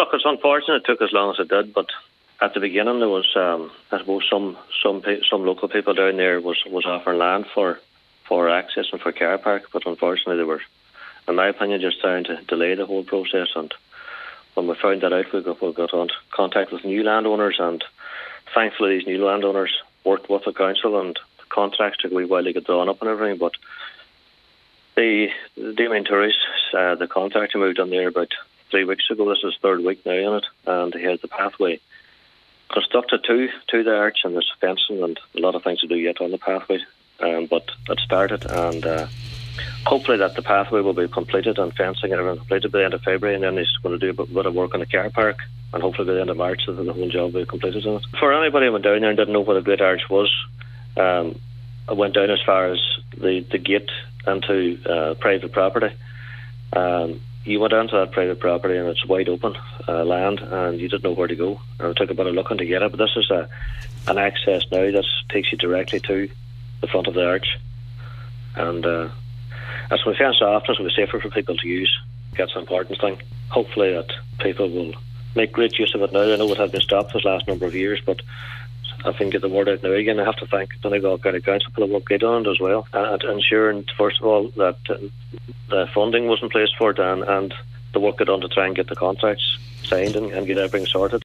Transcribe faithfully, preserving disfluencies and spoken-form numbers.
look, it's unfortunate it took as long as it did, but at the beginning there was, um, I suppose, some some some local people down there was, was offering land for, for access and for car park, but unfortunately they were, in my opinion, just trying to delay the whole process. And when we found that out, we got, we got on contact with new landowners, and thankfully these new landowners worked with the council, and the contracts took a wee while to get drawn up and everything, but the Damien Tourists, uh, the contractor moved on there about three weeks ago. This is third week now in it, and he has the pathway constructed to to the arch, and there's fencing and a lot of things to do yet on the pathway. Um, but it started, and uh, hopefully that the pathway will be completed and fencing and everything completed by the end of February, and then he's going to do a bit, bit of work on the car park, and hopefully by the end of March the, the whole job will be completed in it. For anybody who went down there and didn't know what a Great Arch was, um, I went down as far as the, the gate into uh, private property. Um, you went onto that private property and it's wide open uh, land, and you didn't know where to go. And it took a bit of looking to get it, but this is a an access now that takes you directly to the front of the arch. And uh, as we fence off, it's going to be safer for people to use. That's an important thing. Hopefully that people will make great use of it now. I know it has been stopped for the last number of years, but I can get the word out now again. I have to thank Donegal County Council for the work they done as well, and ensuring, first of all, that uh, the funding was in place for it, and, and the work they done to try and get the contracts signed and, and get everything sorted.